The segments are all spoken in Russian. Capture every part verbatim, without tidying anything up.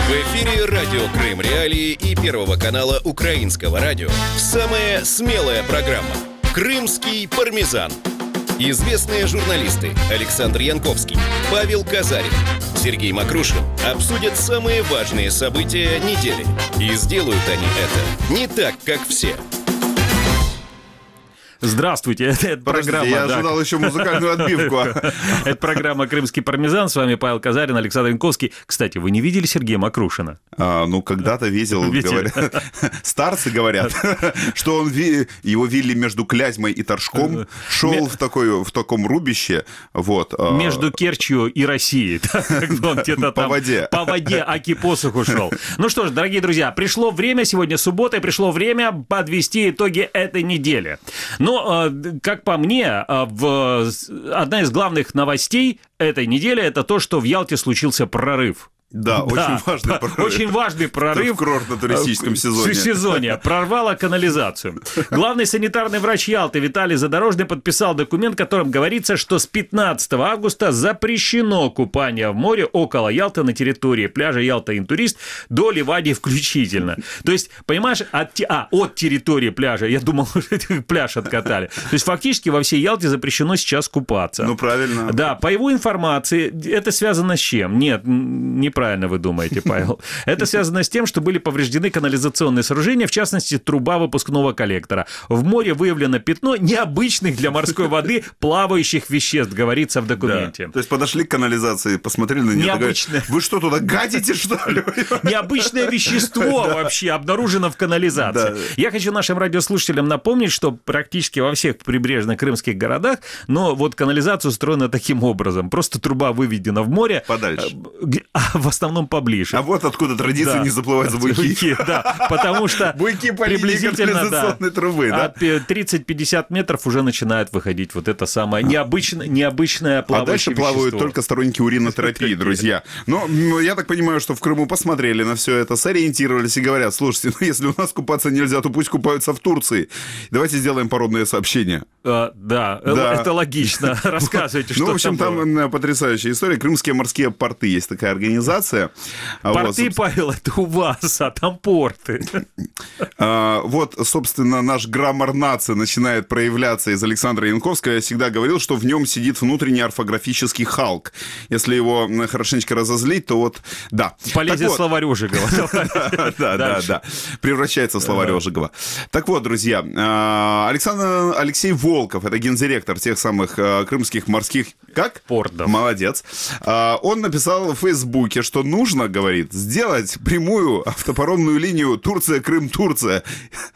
В эфире радио Крым Реалии и Первого канала Украинского радио. Самая смелая программа «Крымский пармезан». Известные журналисты Александр Янковский, Павел Казарин, Сергей Макрушин обсудят самые важные события недели. И сделают они это не так, как все. Здравствуйте, это, это программа... я да. ожидал еще музыкальную отбивку. Это программа «Крымский пармезан». С вами Павел Казарин, Александр Янковский. Кстати, вы не видели Сергея Макрушина? А, ну, когда-то видел, говорят, старцы говорят, что он ви... его вили между Клязьмой и Торжком, шел Ме... в, такой, в таком рубище. Вот. Между Керчью и Россией. Он где-то там по воде. По воде, аки посуху шел. Ну что ж, дорогие друзья, пришло время, сегодня суббота, и пришло время подвести итоги этой недели. Ну, Но, как по мне, в... одна из главных новостей этой недели – это то, что в Ялте случился прорыв. Да, да, очень важный прорыв. Очень важный прорыв. В курортно-туристическом сезоне. В сезоне. Прорвало канализацию. Главный санитарный врач Ялты Виталий Задорожный подписал документ, в котором говорится, что с пятнадцатого августа запрещено купание в море около Ялты на территории пляжа Ялта-Интурист до Ливадии включительно. То есть, понимаешь, от, а, от территории пляжа, я думал, пляж откатали. То есть, фактически во всей Ялте запрещено сейчас купаться. Ну, правильно. Да, по его информации, это связано с чем? Нет, неправильно. Правильно вы думаете, Павел. Это связано с тем, что были повреждены канализационные сооружения, в частности, труба выпускного коллектора. В море выявлено пятно необычных для морской воды плавающих веществ, говорится в документе. Да. То есть подошли к канализации, посмотрели на нее. Необычное. Говорят, вы что, туда гадите, что ли? Необычное вещество вообще обнаружено в канализации. Я хочу нашим радиослушателям напомнить, что практически во всех прибрежных крымских городах, но вот канализация устроена таким образом. Просто труба выведена в море. Подальше. В основном поближе. А вот откуда традиция да. не заплывать за буйки. буйки. Да, потому что буйки по приблизительно да, трубы, да? От тридцать-пятьдесят метров уже начинает выходить вот это самое необычное, необычное плавающее вещество. А дальше плавают только сторонники уринотерапии, друзья. Но, но я так понимаю, что в Крыму посмотрели на все это, сориентировались и говорят, слушайте, ну если у нас купаться нельзя, то пусть купаются в Турции. Давайте сделаем пародное сообщение. А, да, да, это логично. Рассказывайте, что там Ну, в общем, там, там потрясающая история. Крымские морские порты, есть такая организация. Порты, вот, Павел, это у вас, а там порты. А, вот, собственно, наш граммар нации начинает проявляться из Александра Янковского. Я всегда говорил, что в нем сидит внутренний орфографический Халк. Если его хорошенечко разозлить, то вот, да. Полезет вот. Словарь Ожегова. Да, да, да. Превращается в словарь Ожегова. Так вот, друзья, Александр Алексей Волков, это гендиректор тех самых крымских морских... Как? Портов. Молодец. Он написал в Фейсбуке, что нужно, говорит, сделать прямую автопаромную линию Турция-Крым-Турция.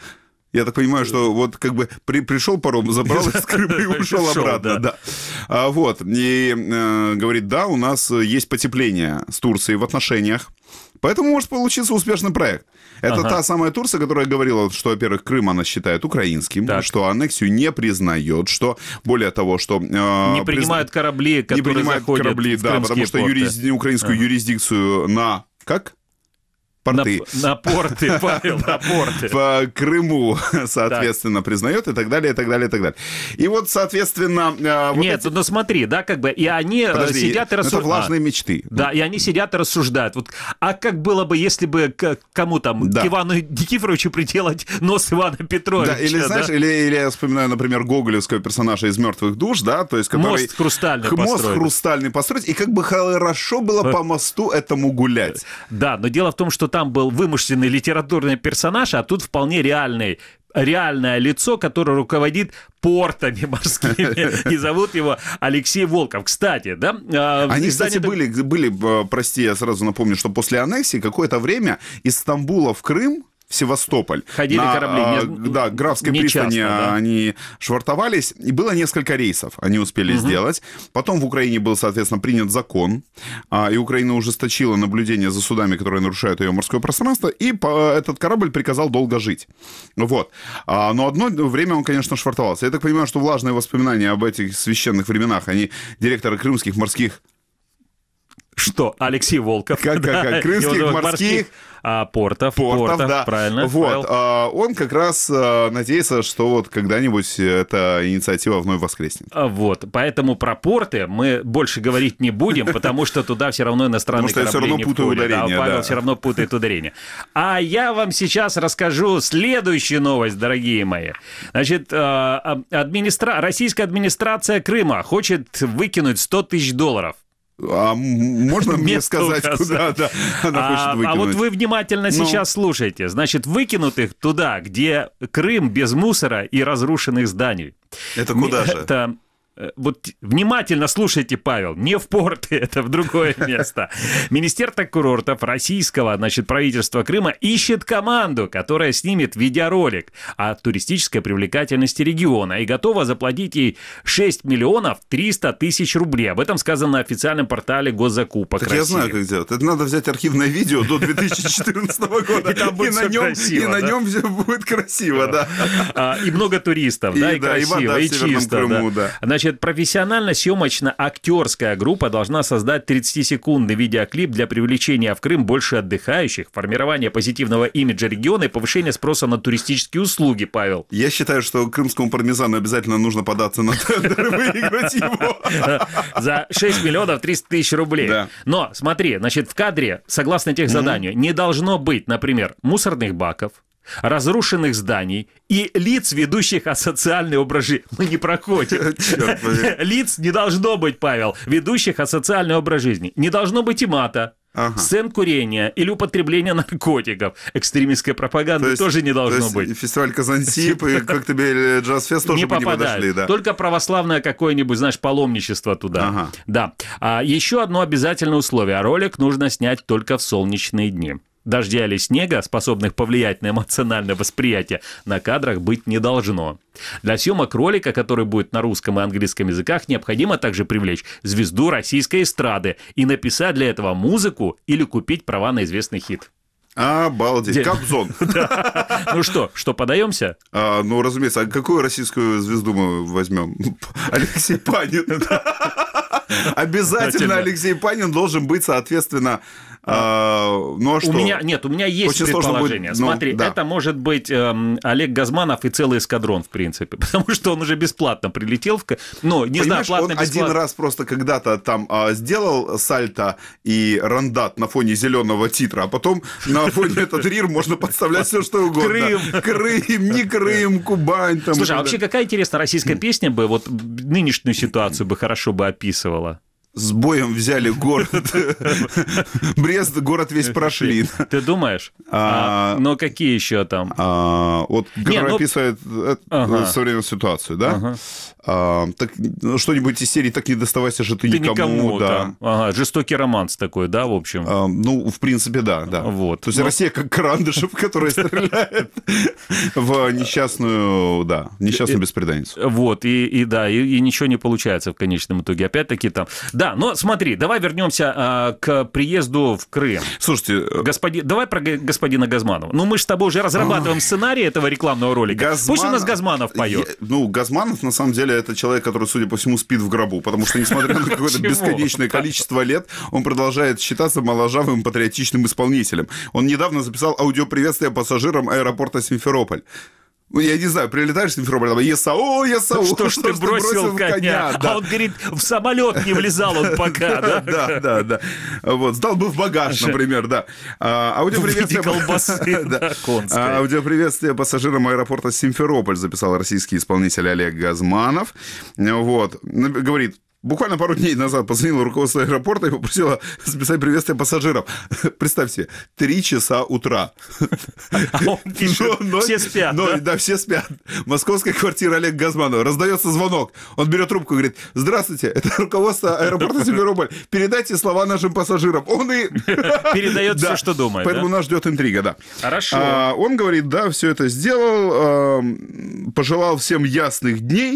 Я так понимаю, что вот как бы при, пришел паром, забрал из Крыма и ушел обратно. Да. А, вот. И э, говорит, да, у нас есть потепление с Турцией в отношениях. Поэтому может получиться успешный проект. Это ага. та самая Турция, которая говорила, что, во-первых, Крым она считает украинским, так. что аннексию не признает, что, более того, что... Э, не принимают призна... корабли, которые не принимают заходят корабли, в да, потому что юрис... украинскую ага. юрисдикцию на... Как? Порты. На, на порты, Павел, на порты. В Крыму, соответственно, так. признает и так далее, и так далее, и так далее. И вот, соответственно... Вот Нет, эти... ну смотри, да, как бы, и они Подожди, сидят и рассуждают. Это влажные мечты. Да, и они сидят и рассуждают. Вот, а как было бы, если бы к кому там, да. к Ивану Никифоровичу приделать нос Ивана Петровича? Да, или, да? знаешь, или, или я вспоминаю, например, гоголевского персонажа из «Мертвых душ», да, то есть, который... Мост хрустальный Мост построить. хрустальный построить, и как бы хорошо было по мосту этому гулять. Да, но дело в том, что там был вымышленный литературный персонаж, а тут вполне реальный, реальное лицо, которое руководит портами морскими, и зовут его Алексей Волков. Кстати, да? Они, кстати, были, были, прости, я сразу напомню, что после аннексии какое-то время из Стамбула в Крым, в Севастополь. Ходили на, корабли. Не, да, Графской не пристани часто, да. они швартовались, и было несколько рейсов, они успели угу. сделать. Потом в Украине был, соответственно, принят закон, и Украина ужесточила наблюдение за судами, которые нарушают ее морское пространство, и этот корабль приказал долго жить. Вот. Но одно время он, конечно, швартовался. Я так понимаю, что влажные воспоминания об этих священных временах, они директоры крымских морских Что? Алексей Волков. Как, да, как, как, крымских, вот, морских, а, портов. портов, портов, да. Правильно. Вот, а, он как раз а, надеется, что вот когда-нибудь эта инициатива вновь воскреснет. А, Вот, поэтому про порты мы больше говорить не будем, потому что туда все равно иностранные Потому что я корабли все равно не путаю входят. ударение, Да, Павел да. все равно путает ударение. А я вам сейчас расскажу следующую новость, дорогие мои. Значит, а, администра... российская администрация Крыма хочет выкинуть сто тысяч долларов. А можно мне Место сказать, указать. куда да, она хочет А, выкинуть? а вот вы внимательно Ну. сейчас слушайте. Значит, выкинут их туда, где Крым без мусора и разрушенных зданий. Это куда же? Это... э, Вот внимательно слушайте, Павел, не в порты, это в другое место. Министерство курортов российского, значит, правительства Крыма ищет команду, которая снимет видеоролик о туристической привлекательности региона и готова заплатить ей шесть миллионов триста тысяч рублей. Об этом сказано на официальном портале госзакупок Так России. я знаю, как делать. Это надо взять архивное видео до две тысячи четырнадцатого года. И там будет на всё нем, красиво, и на да? нем все будет красиво, да. А, И много туристов, И да, и да, и красиво, вода в и Северном чисто. Крыму, да. да. Значит, профессионально-съемочно-актерская группа должна создать тридцатисекундный видеоклип для привлечения в Крым больше отдыхающих, формирования позитивного имиджа региона и повышения спроса на туристические услуги, Павел. Я считаю, что крымскому пармезану обязательно нужно податься на тендер и выиграть его. За шесть миллионов триста тысяч рублей. Да. Но, смотри, значит, в кадре, согласно техзаданию, не должно быть, например, мусорных баков, разрушенных зданий и лиц, ведущих асоциальный образ жизни. Мы не проходим. Черт побери. Лиц не должно быть, Павел, ведущих асоциальный образ жизни. Не должно быть и мата. Ага. Сцен курения или употребления наркотиков. Экстремистской пропаганды То есть- тоже не то должно есть быть. фестиваль Казантип и Коктебель Джаз-фест тоже Не бы не попадает. подошли, да. Только православное какое-нибудь, знаешь, паломничество туда. Ага. Да. А еще одно обязательное условие. Ролик нужно снять только в солнечные дни. Дождя или снега, способных повлиять на эмоциональное восприятие, на кадрах быть не должно. Для съемок ролика, который будет на русском и английском языках, необходимо также привлечь звезду российской эстрады и написать для этого музыку или купить права на известный хит. Обалдеть. Где- Кобзон. Ну что, что, подаемся? А, ну, разумеется. А какую российскую звезду мы возьмем? Алексей Панин. Обязательно Алексей Панин должен быть, соответственно... а, Ну, а что? У меня нет, у меня есть Очень сложно предположение. будет, ну, Смотри, да. это может быть эм, Олег Газманов и целый эскадрон, в принципе, потому что он уже бесплатно прилетел в... К- Ну, не знаю, Понимаешь, платно, он один бесплатно. раз просто когда-то там а, сделал сальто и рандат на фоне зеленого титра, а потом на фоне этот рир можно подставлять все, что угодно. Крым. Крым, не Крым, Кубань. Там, Слушай, а и так вообще далее. какая интересная российская песня бы вот нынешнюю ситуацию бы хорошо бы описывала? С боем взяли город. Брест, город весь прошли. Ты думаешь? А- А, но какие еще там? А, вот, который ну- описывает э, Ага. современную ситуацию, да? Ага. А, так, ну, что-нибудь из серии «Так не доставайся же ты, Ты никому», никому, да. там. Ага, жестокий романс такой, да, в общем? А, ну, в принципе, да, да. Вот. То есть Ну- Россия как Карандышев, который стреляет в несчастную, да, несчастную беспреданницу. Вот, и, и да, и, и ничего не получается в конечном итоге. Опять-таки там... Да, но смотри, давай вернемся а, к приезду в Крым. Слушайте, Господи... Давай про г- господина Газманова. Ну, мы же с тобой уже разрабатываем сценарий этого рекламного ролика. Пусть у нас Газманов- Газманов поет. Я- ну, Газманов, на самом деле, это человек, который, судя по всему, спит в гробу, потому что, несмотря на какое-то Почему? бесконечное количество лет, он продолжает считаться моложавым патриотичным исполнителем. Он недавно записал аудиоприветствие пассажирам аэропорта Симферополь. Ну, я не знаю, прилетаешь в Симферополь, там, ЕСАО, ЕСАО, Что ж ты бросил коня? да. А он говорит, в самолет не влезал он пока, да? Да, да, да. Вот, сдал бы в багаж, например, да. А, Аудиоприветствие... В виде колбасы, да, конской. А, Аудиоприветствие пассажирам аэропорта Симферополь записал российский исполнитель Олег Газманов. Вот. Говорит, буквально пару дней назад позвонила руководство аэропорта и попросила записать приветствие пассажирам. Представь себе, три часа утра. А он пишет, все спят, но- да? Да, все спят. Московская квартира Олега Газманова. Раздается звонок. Он берет трубку и говорит, здравствуйте, это руководство аэропорта Симферополь. Передайте слова нашим пассажирам. Он и... Передает Да. все, что думает, Поэтому да? нас ждет интрига, да. Хорошо. А, он говорит, да, все это сделал, а, пожелал всем ясных дней,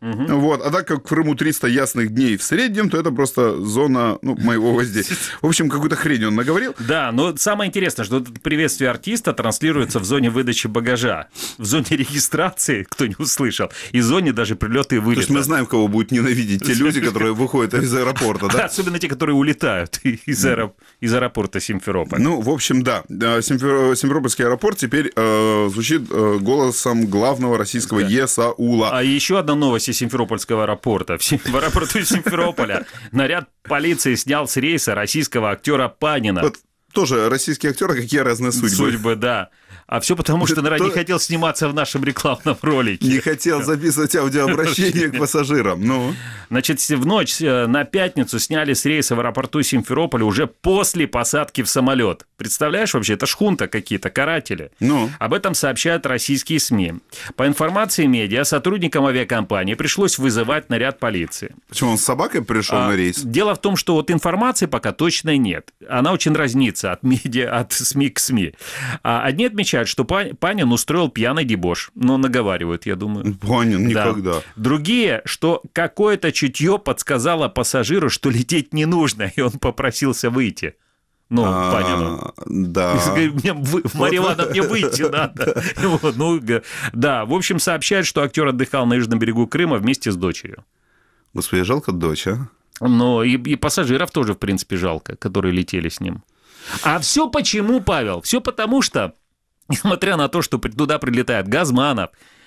Угу. Вот. А так как в Крыму триста ясных дней в среднем, то это просто зона ну, моего воздействия. В общем, какую-то хрень он наговорил. Да, но самое интересное, что это приветствие артиста транслируется в зоне выдачи багажа, в зоне регистрации, кто не услышал, и в зоне даже прилета и вылета. То есть мы знаем, кого будут ненавидеть те люди, которые выходят из аэропорта, да? Особенно те, которые улетают из, аэроп... из аэропорта Симферополь. Ну, в общем, да. Симфер... Симферопольский аэропорт теперь э, звучит э, голосом главного российского да. ЕСАУЛа. А еще одна новость из Симферопольского аэропорта. В аэропорту Симферополя наряд полиции снял с рейса российского актера Панина. Вот тоже российские актеры, какие разные судьбы. Судьбы, да. А все потому, что, наверное, не хотел сниматься в нашем рекламном ролике. Не хотел записывать аудиообращение к пассажирам. Ну. Значит, в ночь на пятницу сняли с рейса в аэропорту Симферополя уже после посадки в самолет. Представляешь, вообще, это шхунта какие-то, каратели. Ну. Об этом сообщают российские СМИ. По информации медиа, сотрудникам авиакомпании пришлось вызывать наряд полиции. Почему он с собакой пришел а, на рейс? Дело в том, что вот информации пока точной нет. Она очень разнится от медиа, от СМИ к СМИ. А одни отмечают, что Панин устроил пьяный дебош. Но наговаривают, я думаю. Панин никогда. Да. Другие, что какое-то чутье подсказало пассажиру, что лететь не нужно, и он попросился выйти. Ну, а, Панину. Да. Мне, в Марья Ивановна, мне выйти надо. Вот, ну, да, в общем, сообщают, что актер отдыхал на южном берегу Крыма вместе с дочерью. Господи, жалко дочь, а? Ну, и, и пассажиров тоже, в принципе, жалко, которые летели с ним. А все почему, Павел? Все потому что, несмотря на то, что туда прилетает Газманов,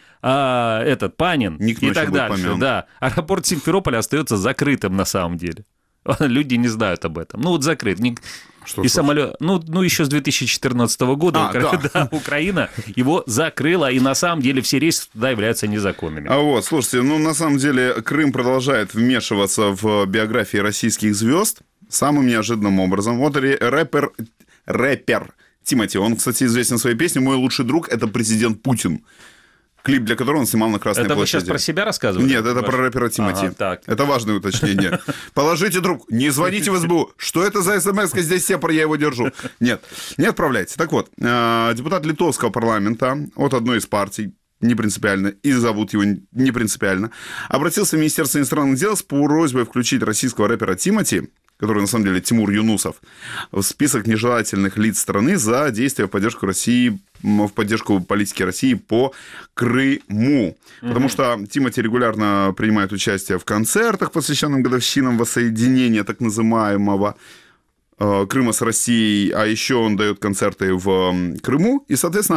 а, этот Панин Ник и так дальше, помян. да, аэропорт Симферополя остается закрытым на самом деле. Люди не знают об этом. Ну, вот закрыт. Что, и что? самолет, ну, ну, еще с две тысячи четырнадцатого года а, Укра... да. Да, Украина его закрыла, и на самом деле все рейсы туда являются незаконными. А вот, слушайте, ну, на самом деле, Крым продолжает вмешиваться в биографии российских звезд самым неожиданным образом. Вот рэпер, рэпер Тимати, он, кстати, известен своей песней «Мой лучший друг – это президент Путин». Клип, для которого он снимал на Красной это площади. Это вы сейчас про себя рассказываете? Нет, это Ваш... про рэпера Тимати. Ага, так. Это важное уточнение. Положите трубку. Не звоните в СБУ. Что это за смс-ка? Здесь сепар, я его держу. Нет, не отправляйте. Так вот, депутат литовского парламента от одной из партий, не принципиально, и зовут его не принципиально, обратился в Министерство иностранных дел с просьбой включить российского рэпера Тимати, который на самом деле Тимур Юнусов, в список нежелательных лиц страны за действия в поддержку России, в поддержку политики России по Крыму. Mm-hmm. Потому что Тимати регулярно принимает участие в концертах, посвященных годовщинам воссоединения так называемого Крыма с Россией, а еще он дает концерты в Крыму, и, соответственно,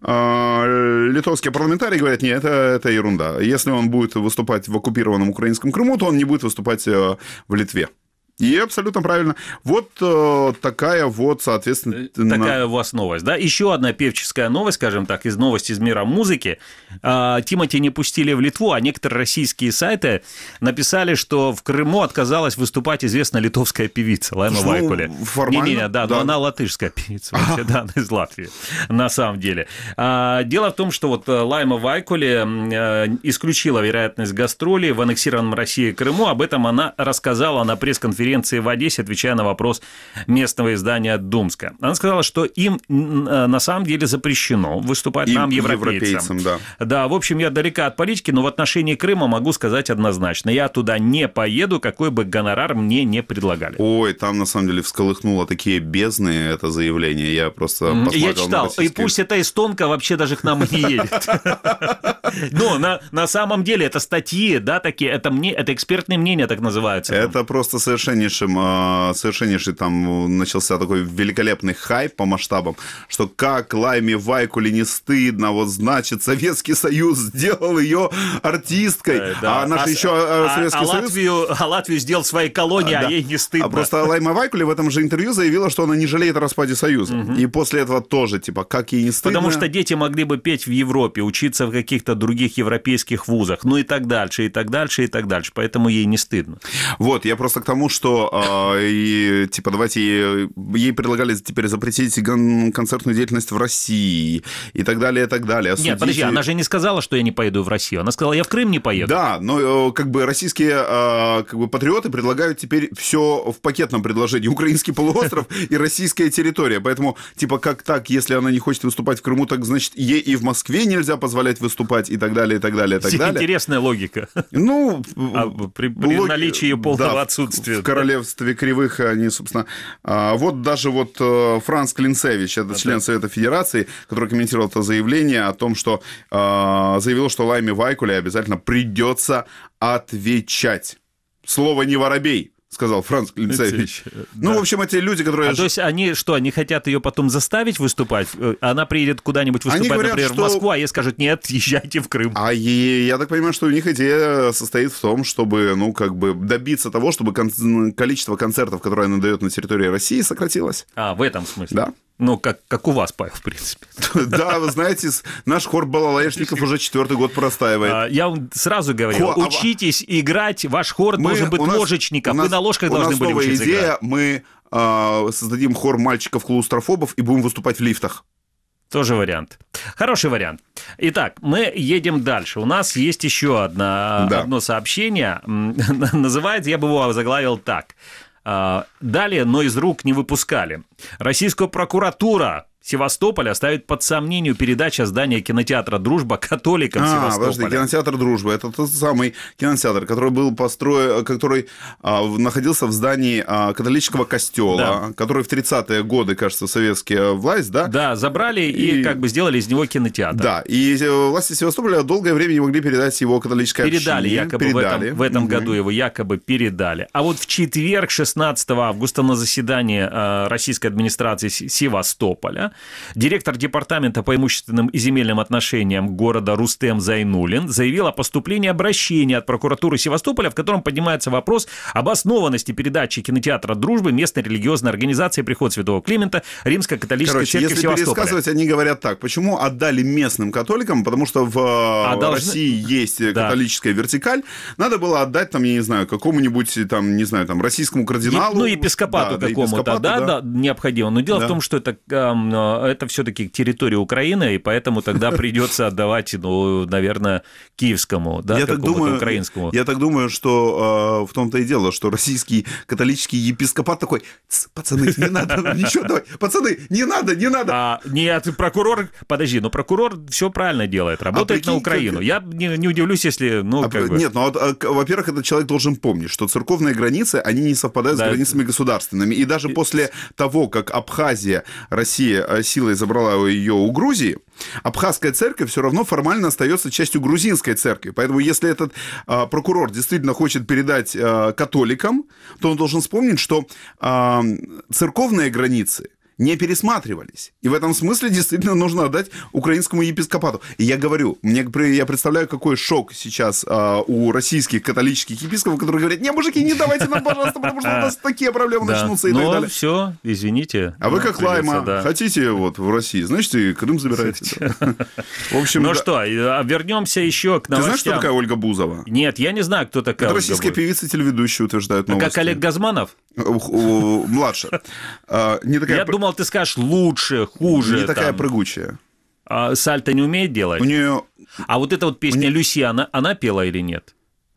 литовские парламентарии говорят, нет, это, это ерунда. Если он будет выступать в оккупированном украинском Крыму, то он не будет выступать в Литве. И абсолютно правильно. Вот э, такая вот, соответственно... Такая у вас новость, да? Еще одна певческая новость, скажем так, из новости из мира музыки. А, Тимати не пустили в Литву, а некоторые российские сайты написали, что в Крыму отказалась выступать известная литовская певица Лайма ну, Вайкуле. Формально, Не-не-не, да, да, но она латышская певица, вообще, да, она из Латвии, на самом деле. А, дело в том, что вот Лайма Вайкуле исключила вероятность гастролей в аннексированном России Крыму. Об этом она рассказала на пресс-конференции в Одессе, отвечая на вопрос местного издания «Думска». Она сказала, что им на самом деле запрещено выступать, им, нам, европейцам. европейцам да. да, в общем, я далека от политики, но в отношении Крыма могу сказать однозначно. Я туда не поеду, какой бы гонорар мне не предлагали. Ой, там на самом деле всколыхнуло такие бездны это заявление. Я просто посмотрел Я читал, и пусть эта эстонка вообще даже к нам и не едет. Но на, на самом деле это статьи, да, такие, это, мне, это экспертные мнения так называются. Это просто совершеннейшим, совершеннейший там начался такой великолепный хайп по масштабам, что как Лайме Вайкуле не стыдно, вот значит Советский Союз сделал ее артисткой, да. а наш а, еще а, Советский а Союз... Латвию, а Латвию сделал своей колонией, а, а да. ей не стыдно. А просто Лайма Вайкуле в этом же интервью заявила, что она не жалеет о распаде Союза. Угу. И после этого тоже, типа, как ей не стыдно. Потому что дети могли бы петь в Европе, учиться в каких-то других европейских вузах, ну и так дальше, и так дальше, и так дальше. Поэтому ей не стыдно. Вот, я просто к тому, что э, и, типа, давайте ей, ей предлагали теперь запретить концертную деятельность в России и так далее, и так далее. Осудить... Нет, подожди, она же не сказала, что я не поеду в Россию. Она сказала, я в Крым не поеду. Да, но как бы российские э, как бы, патриоты предлагают теперь все в пакетном предложении. Украинский полуостров и российская территория. Поэтому, типа, как так, если она не хочет выступать в Крыму, так, значит, ей и в Москве нельзя позволять выступать и так далее, и так далее, и так далее. Интересная логика. Ну, а при, при лог... наличии ее полного да, отсутствия. В, в королевстве кривых они, собственно... А, вот даже вот Франц Клинцевич, это а член да. Совета Федерации, который комментировал это заявление о том, что а, заявил, что Лайме Вайкуле обязательно придется отвечать. Слово не воробей, сказал Франц Клинцевич. Ну, да. В общем, эти люди, которые... А то есть они что, они хотят ее потом заставить выступать? Она приедет куда-нибудь выступать, говорят, например, что... в Москву, а ей скажут, нет, езжайте в Крым. А ей, я так понимаю, что у них идея состоит в том, чтобы, ну, как бы добиться того, чтобы кон... количество концертов, которые она дает на территории России, сократилось. А, в этом смысле? Да. Ну, как, как у вас, Павел, в принципе. Да, вы знаете, наш хор балалайшников уже четвертый год простаивает. Я вам сразу говорю, учитесь играть, ваш хор должен быть ложечником, вы на ложках должны были учиться играть. У нас новая идея, мы создадим хор мальчиков-клаустрофобов и будем выступать в лифтах. Тоже вариант. Хороший вариант. Итак, мы едем дальше. У нас есть еще одно, да. одно сообщение. Называется, я бы его заглавил так. Далее, но из рук не выпускали. Российская прокуратура Севастополя ставит под сомнение передачу здания кинотеатра «Дружба» католикам а, Севастополя. Подожди, кинотеатр «Дружба» — это тот самый кинотеатр, который был построен, который а, находился в здании а, католического костела, да. который в тридцатые годы, кажется, советская власть, да? Да, забрали и, и как бы сделали из него кинотеатр. Да, и власти Севастополя долгое время не могли передать его католической общине. Передали, якобы передали. в этом, в этом угу. году его якобы передали. А вот в четверг, шестнадцатого августа, на заседании а, российской администрации Севастополя директор департамента по имущественным и земельным отношениям города Рустем Зайнуллин заявил о поступлении обращения от прокуратуры Севастополя, в котором поднимается вопрос об основанности передачи кинотеатра «Дружбы» местной религиозной организации «Приход Святого Климента» Римско-католической Короче, церкви если Севастополя. пересказывать, они говорят так. Почему отдали местным католикам? Потому что в а России должны... есть да. католическая вертикаль. Надо было отдать, там, я не знаю, какому-нибудь, там, не знаю, там, российскому кардиналу. Ну, епископату да, какому-то, да, да, да, необходимо. Но дело да. в том, что это... это все-таки территория Украины, и поэтому тогда придется отдавать, ну, наверное, киевскому, да, я так думаю, украинскому. Я так думаю, что э, в том-то и дело, что российский католический епископат такой: пацаны, не надо, ничего, давай, пацаны, не надо, не надо. А, нет, прокурор, подожди, но прокурор все правильно делает, работает а прикинь, на Украину. Как... Я не, не удивлюсь, если, ну, а, как бы... Нет, ну, вот, а, во-первых, этот человек должен помнить, что церковные границы, они не совпадают да, с границами это... государственными, и даже и... после того, как Абхазия, Россия силой забрала ее у Грузии, абхазская церковь все равно формально остается частью грузинской церкви. Поэтому если этот а, прокурор действительно хочет передать а, католикам, то он должен вспомнить, что а, церковные границы не пересматривались. И в этом смысле действительно нужно отдать украинскому епископату. И я говорю, мне, я представляю, какой шок сейчас а, у российских католических епископов, которые говорят: не, мужики, не давайте нам, пожалуйста, потому что у нас такие проблемы да. начнутся и Но так далее. Все, извините. А вы как Лайма да. хотите вот в России, значит, и Крым забираете. В общем, ну что, вернемся еще к новостям. Ты знаешь, кто такая Ольга Бузова? Нет, я не знаю, кто такая. Это российская певица и телеведущая, утверждают новости. Как Олег Газманов? Младше. Я думал, ты скажешь лучше, хуже. Не такая прыгучая. А сальто не умеет делать? У нее... А вот эта вот песня нее... «Люси», она, она пела или нет?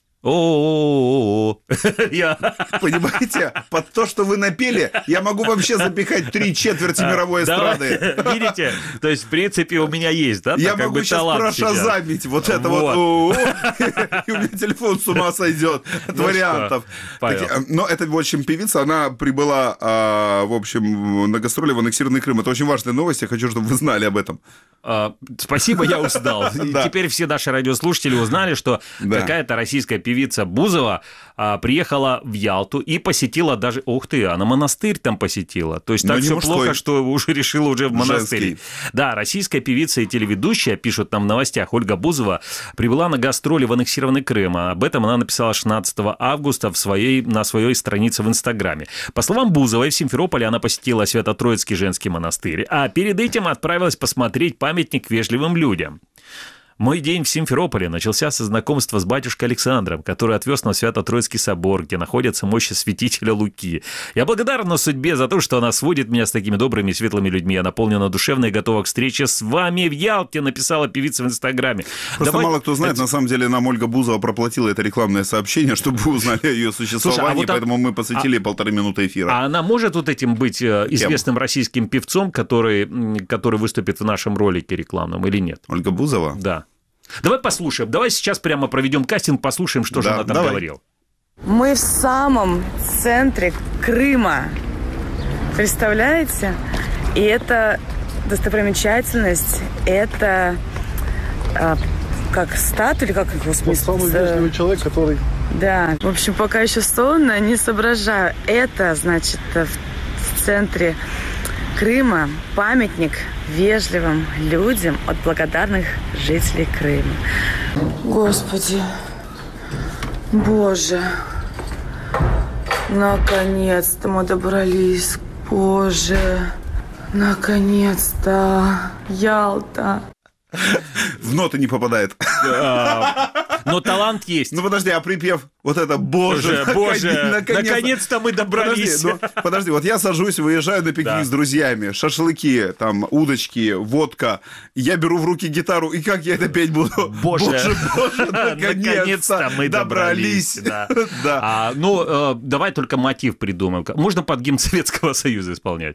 О-о-о-о. Понимаете, под то, что вы напели, я могу вообще запихать три четверти мировой эстрады. Видите? То есть, в принципе, у меня есть, да? Я могу сейчас прошазамить вот это вот. И у меня телефон с ума сойдет от вариантов. Но эта, в общем, певица, она прибыла, в общем, на гастроли в аннексированный Крым. Это очень важная новость, я хочу, чтобы вы знали об этом. Спасибо, я узнал. Теперь все наши радиослушатели узнали, что какая-то российская певица Певица Бузова а, приехала в Ялту и посетила даже... Ух ты, она монастырь там посетила. То есть, так все мужской. Плохо, что уже решила уже в монастырь. Женский. Да, российская певица и телеведущая, пишут нам в новостях, Ольга Бузова прибыла на гастроли в аннексированный Крым. Об этом она написала шестнадцатого августа в своей, на своей странице в Инстаграме. По словам Бузовой, в Симферополе она посетила Свято-Троицкий женский монастырь, а перед этим отправилась посмотреть памятник вежливым людям. Мой день в Симферополе начался со знакомства с батюшкой Александром, который отвез нас в Свято-Троицкий собор, где находятся мощи святителя Луки. Я благодарна судьбе за то, что она сводит меня с такими добрыми и светлыми людьми. Я наполнена душевно и готова к встрече с вами в Ялте, написала певица в Инстаграме. Просто Давай... мало кто знает, на самом деле нам Ольга Бузова проплатила это рекламное сообщение, чтобы вы узнали о ее существовании, Слушай, а вот поэтому а... мы посвятили а... полторы минуты эфира. А она может вот этим быть известным Кем? российским певцом, который, который выступит в нашем ролике рекламном или нет? Ольга Бузова? Да. Давай послушаем. Давай сейчас прямо проведем кастинг, послушаем, что да, же она там давай. говорила. Мы в самом центре Крыма. Представляете? И это достопримечательность, это а, как статуя, или как, господи, вот самый вежливый человек, который... Да, в общем, пока еще сонно, не соображаю. Это, значит, в, в центре Крыма памятник вежливым людям от благодарных жителей Крыма. Господи, Боже, наконец-то мы добрались, Боже, наконец-то, Ялта. В ноты не попадает. Но талант есть. Ну подожди, а припев вот это «Боже, Боже, наконец- наконец-то мы добрались». Подожди, ну, подожди, вот я сажусь, выезжаю на пикник да. с друзьями, шашлыки, там, удочки, водка, я беру в руки гитару, и как я это петь буду? Боже, боже, боже наконец-то мы добрались. Да. Да. А, ну, э, давай только мотив придумаем. Можно под гимн Советского Союза исполнять?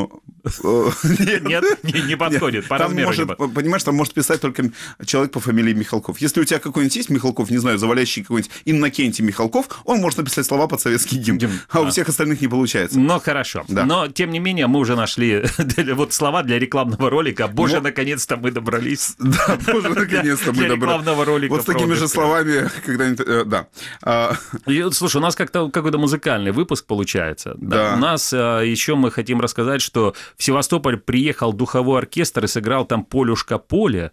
Нет, не подходит, по размеру. Понимаешь, там может писать только человек по фамилии Михалков. Если у тебя какой-нибудь есть Михалков, не знаю, завалящий какой-нибудь Иннокентий Михалков, он может написать слова под советский гимн, гимн. а да. у всех остальных не получается. Ну, хорошо. Да. Но, тем не менее, мы уже нашли вот слова для рекламного ролика. Боже, Но... наконец-то мы добрались. Да, боже, наконец-то мы добрались. Для рекламного ролика. Вот с такими же словами когда-нибудь, да. Слушай, у нас как-то какой-то музыкальный выпуск получается. Да. У нас еще мы хотим рассказать, что в Севастополь приехал духовой оркестр и сыграл там «Полюшка поле».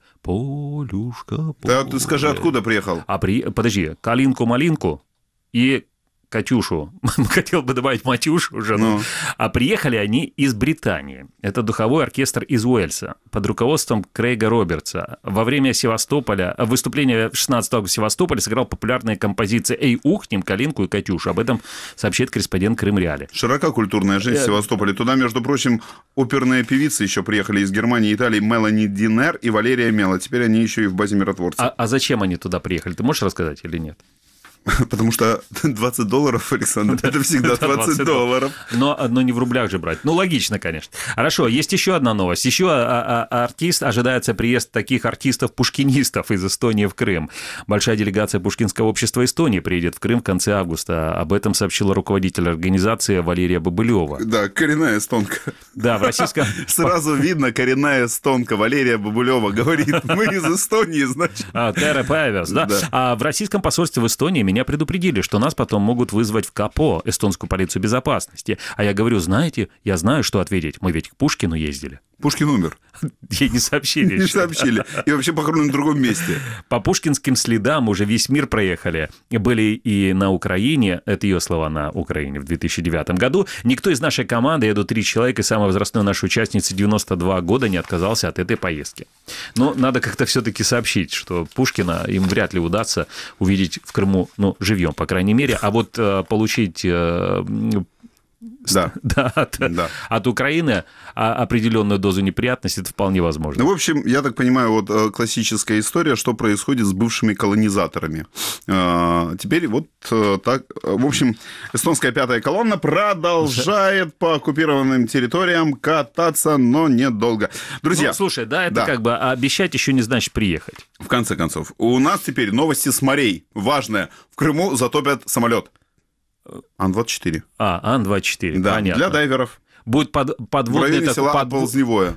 Полюшка поле. Да, ты скажи, откуда приехал? А при... Подожди, «Калинку-малинку» и Катюшу, хотел бы добавить Матюшу, жену, ну. а приехали они из Британии. Это духовой оркестр из Уэльса под руководством Крейга Робертса. Во время Севастополя, выступления шестнадцатого августа в Севастополе сыграл популярные композиции «Эй, ухнем», «Калинку» и «Катюшу». Об этом сообщает корреспондент Крым Реали. Широка культурная жизнь в Севастополе. Туда, между прочим, оперные певицы еще приехали из Германии и Италии, Мелани Динер и Валерия Мела. Теперь они еще и в базе миротворцев. А, а зачем они туда приехали? Ты можешь рассказать или нет? Потому что двадцать долларов, Александр, это всегда двадцать долларов. Но, но не в рублях же брать. Ну, логично, конечно. Хорошо, есть еще одна новость. Еще а, а, артист, ожидается приезд таких артистов-пушкинистов из Эстонии в Крым. Большая делегация Пушкинского общества Эстонии приедет в Крым в конце августа. Об этом сообщила руководитель организации Валерия Бабылева. Да, коренная эстонка. Да, в российском... Сразу видно, коренная эстонка Валерия Бабылева говорит, мы из Эстонии, значит. А, Терра Павес, да. А в российском посольстве в Эстонии меня предупредили, что нас потом могут вызвать в КАПО, эстонскую полицию безопасности. А я говорю, знаете, я знаю, что ответить. Мы ведь к Пушкину ездили. Пушкин умер. Ей не сообщили. Не сообщили. И вообще похоронен в другом месте. По пушкинским следам уже весь мир проехали. Были и на Украине, это ее слова, на Украине в две тысячи девятом году. Никто из нашей команды, я иду три человека, и самая возрастная наша участница девяносто два года не отказался от этой поездки. Но надо как-то все-таки сообщить, что Пушкина им вряд ли удастся увидеть в Крыму, ну, живьем, по крайней мере. А вот э, получить... Э, Да. Да, от, да. от Украины определенную дозу неприятностей, это вполне возможно. Ну, в общем, я так понимаю, вот классическая история, что происходит с бывшими колонизаторами. Теперь вот так. В общем, эстонская пятая колонна продолжает по оккупированным территориям кататься, но недолго. Друзья. Ну, слушай, да, это да. как бы обещать еще не значит приехать. В конце концов, у нас теперь новости с морей. Важное. В Крыму затопят самолет. Ан двадцать четыре. А, Ан двадцать четыре, да, понятно. Для дайверов. Будет под, подводный... В районе так, села под... Оползневое.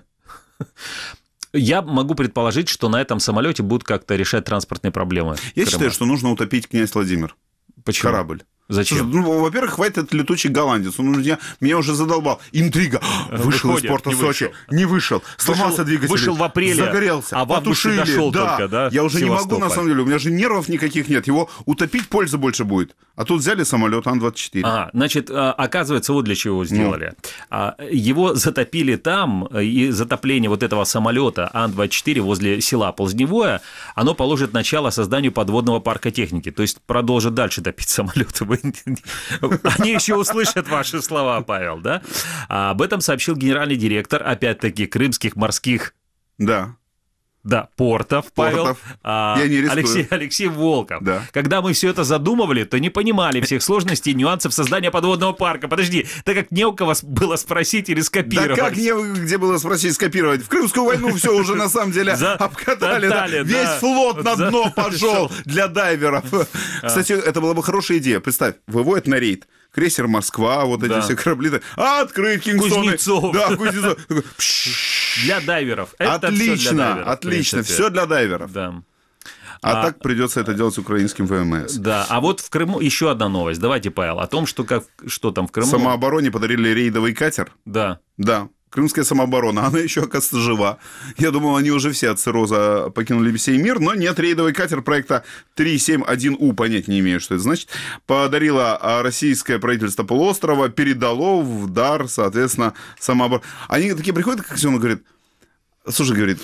Я могу предположить, что на этом самолете будут как-то решать транспортные проблемы. Я считаю, что нужно утопить князь Владимир. Почему? Корабль. Зачем? Слушай, ну, во-первых, хватит этот летучий голландец. Он меня, меня уже задолбал. Интрига. Вышел Выходит, из порта не Сочи. вышел. Не вышел. Сломался Вышел- двигатель. вышел в апреле, Загорелся. а в августе потушили. дошел да. только, да, Я уже в не могу, Севастополь. на самом деле. У меня же нервов никаких нет. Его утопить пользы больше будет. А тут взяли самолет Ан двадцать четыре. А, значит, а, оказывается, вот для чего сделали. А, Его затопили там, и затопление вот этого самолета Ан двадцать четыре возле села Ползневое, оно положит начало созданию подводного парка техники. То есть продолжит дальше топить самолеты. Вы- Они еще услышат ваши слова, Павел, да? А об этом сообщил генеральный директор, опять-таки, крымских морских Да. Да, портов, Павел, Портов. а, Я не рискую. Алексей, Алексей Волков. Да. Когда мы все это задумывали, то не понимали всех сложностей и нюансов создания подводного парка. Подожди, так как не у кого было спросить или Да скопировать. как мне где было спросить, скопировать? В Крымскую войну все уже на самом деле За- обкатали. да. топтали, да. Весь флот на За- дно пошел для дайверов. Кстати, это была бы хорошая идея. Представь, выводят на рейд. Крейсер «Москва», вот эти Да. все корабли. А открыть Кингстоны. Кузнецов. Да, Кузнецов. Такой, пш, Для дайверов. Это всё для Отлично, дайверов, в отлично. принципе. Все для дайверов. Да. А, А- так придется это делать украинским ВМС. Да, а вот в Крыму еще одна новость. Давайте, Павел, о том, что, как, что там в Крыму. Самообороне подарили рейдовый катер. Да. Да, крымская самооборона, она еще, оказывается, жива. Я думал, они уже все от цирроза покинули сей мир, но нет, рейдовый катер проекта три семь один У, понять не имею, что это значит, подарило российское правительство полуострова, передало в дар, соответственно, самооборону. Они такие приходят, как он говорит, слушай, говорит,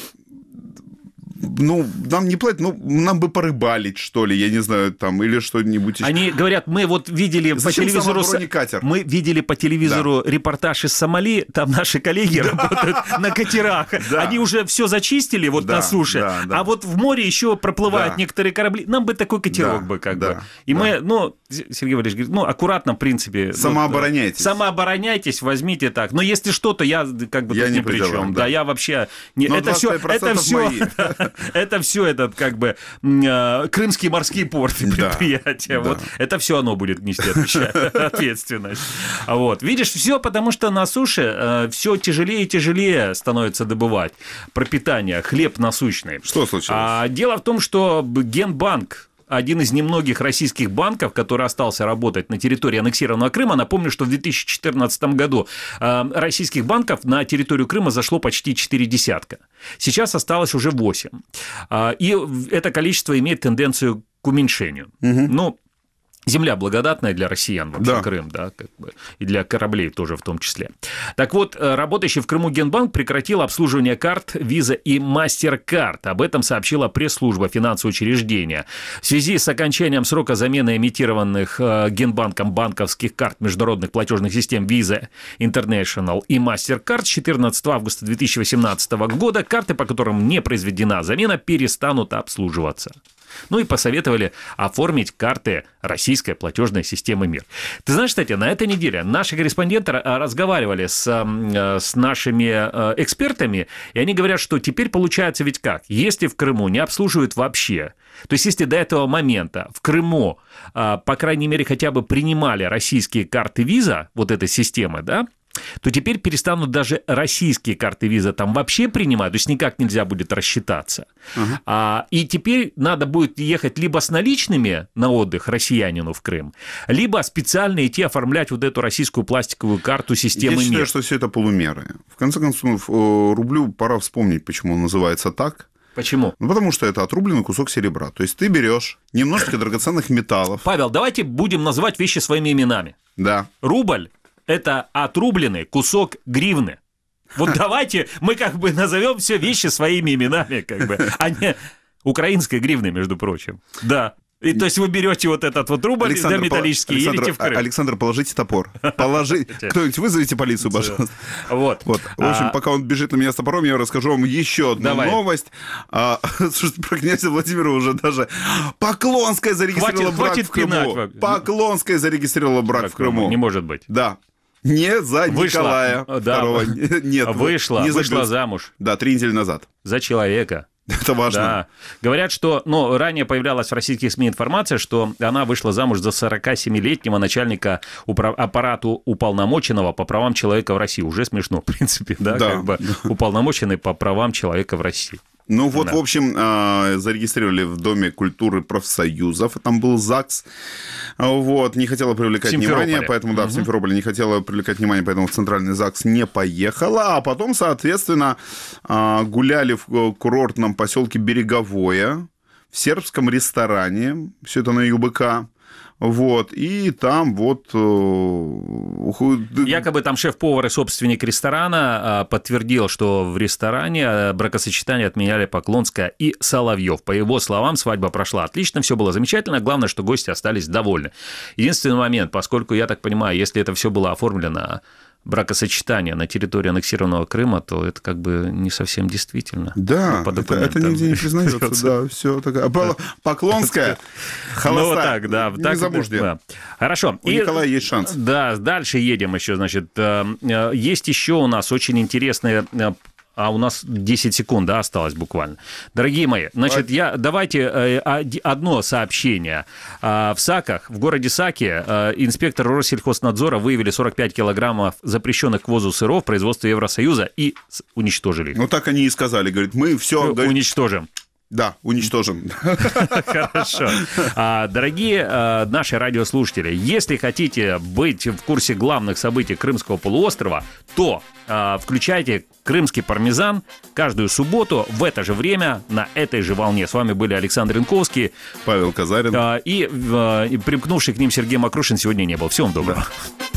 ну, нам не платят, ну, нам бы порыбалить, что ли, я не знаю, там, или что-нибудь еще. Они говорят, мы вот видели Зачем по телевизору... самообороне катер? Мы видели по телевизору репортаж из Сомали, там наши коллеги работают на катерах. Да. Они уже все зачистили вот Да, на суше, да, да. а вот в море еще проплывают Да. некоторые корабли. Нам бы такой катерок Да, бы как да, бы. И да. мы, ну, Сергей Валерьевич говорит, ну, аккуратно, в принципе. Самообороняйтесь. Вот, самообороняйтесь, возьмите так. Но если что-то, я как бы Я тут не ни при при делах, чем. да. Да, я вообще... Не, Но это все, двадцать пять это процентов все, мои. это все этот как бы м, э, Крымский морский порт Да, предприятие. да. Вот это все оно будет нести ответственность. Вот. Видишь, все потому что на суше все тяжелее и тяжелее становится добывать пропитание, хлеб насущный. Что случилось? А, дело в том, что Генбанк, один из немногих российских банков, который остался работать на территории аннексированного Крыма. Напомню, что в две тысячи четырнадцатом году э, российских банков на территорию Крыма зашло почти четыре десятка. Сейчас осталось уже восемь. Э, и это количество имеет тенденцию к уменьшению. Угу. Ну, земля благодатная для россиян, вообще, Да. Крым, да, как бы, и для кораблей тоже в том числе. Так вот, работающий в Крыму Генбанк прекратил обслуживание карт Visa и MasterCard. Об этом сообщила пресс-служба финансового учреждения. В связи с окончанием срока замены эмитированных Генбанком банковских карт международных платежных систем Visa International и MasterCard с четырнадцатого августа две тысячи восемнадцатого года карты, по которым не произведена замена, перестанут обслуживаться. Ну и посоветовали оформить карты российской платежной системы МИР. Ты знаешь, кстати, на этой неделе наши корреспонденты разговаривали с, с нашими экспертами, и они говорят, что теперь получается ведь как? Если в Крыму не обслуживают вообще, то есть если до этого момента в Крыму, по крайней мере, хотя бы принимали российские карты Visa, вот этой системы, да, то теперь перестанут даже российские карты Visa там вообще принимать, то есть никак нельзя будет рассчитаться. Uh-huh. А, и теперь надо будет ехать либо с наличными на отдых россиянину в Крым, либо специально идти оформлять вот эту российскую пластиковую карту системы МИР. Я считаю, что все это полумеры. В конце концов, рублю пора вспомнить, почему он называется так. Почему? Ну, потому что это отрубленный кусок серебра. То есть ты берешь немножечко драгоценных металлов. Павел, давайте будем называть вещи своими именами. Да. Рубль – это отрубленный кусок гривны. Вот давайте мы как бы назовем все вещи своими именами, как бы, а не украинской гривны, между прочим. Да. И то есть вы берете вот этот вот рубль, Александр, да, металлический, и едете в Крым. Александр, положите топор. Положите. Кто-нибудь вызовите полицию, пожалуйста. Вот. Вот. В общем, а... пока он бежит на меня с топором, я расскажу вам еще одну Давай. новость. А, слушайте, про князя Владимира уже даже Поклонская зарегистрировала хватит, брак хватит в Крыму. пинать. Поклонская зарегистрировала брак, брак в Крыму. Не может быть. Да. Не за вышла, Николая да, второго. Нет, вышла, не вышла за... замуж. Да, три недели назад. За человека. Это важно. Да. Говорят, что, ну, ранее появлялась в российских СМИ информация, что она вышла замуж за сорокасемилетнего начальника упра- аппарата уполномоченного по правам человека в России. Уже смешно, в принципе, да, да. как бы уполномоченный по правам человека в России. Ну вот, Да. в общем, э, зарегистрировали в Доме культуры профсоюзов, там был ЗАГС, вот, не хотела привлекать В Симферополе. внимание, поэтому, да, в Симферополе не хотела привлекать внимание, поэтому в Центральный ЗАГС не поехала, а потом, соответственно, э, гуляли в курортном поселке Береговое, в сербском ресторане, все это на ЮБК. Вот, и там вот... Якобы там шеф-повар и собственник ресторана подтвердил, что в ресторане бракосочетание отменяли Поклонская и Соловьев. По его словам, свадьба прошла отлично, все было замечательно, главное, что гости остались довольны. Единственный момент, поскольку, я так понимаю, если это все было оформлено бракосочетание на территории аннексированного Крыма, то это как бы не совсем действительно. Да, по это, это нигде не признается, да, все такая. Поклонская, холостая, Ну, вот так, да. не так, замужняя. да. Хорошо. У Николая есть шанс. Да, дальше едем еще, значит. Есть еще у нас очень интересные... А у нас десять секунд, да, осталось буквально. Дорогие мои, значит, я, давайте одно сообщение. В Саках, в городе Саки, инспекторы Россельхознадзора выявили сорок пять килограммов запрещенных к ввозу сыров производства Евросоюза и уничтожили их. Ну, так они и сказали, говорит, мы все... Уничтожим. Да, уничтожим. Хорошо. Дорогие наши радиослушатели, если хотите быть в курсе главных событий Крымского полуострова, то включайте «Крымский пармезан» каждую субботу в это же время на этой же волне. С вами были Александр Янковский. Павел Казарин. И, и примкнувший к ним Сергей Макрушин сегодня не был. Всего вам доброго. Да.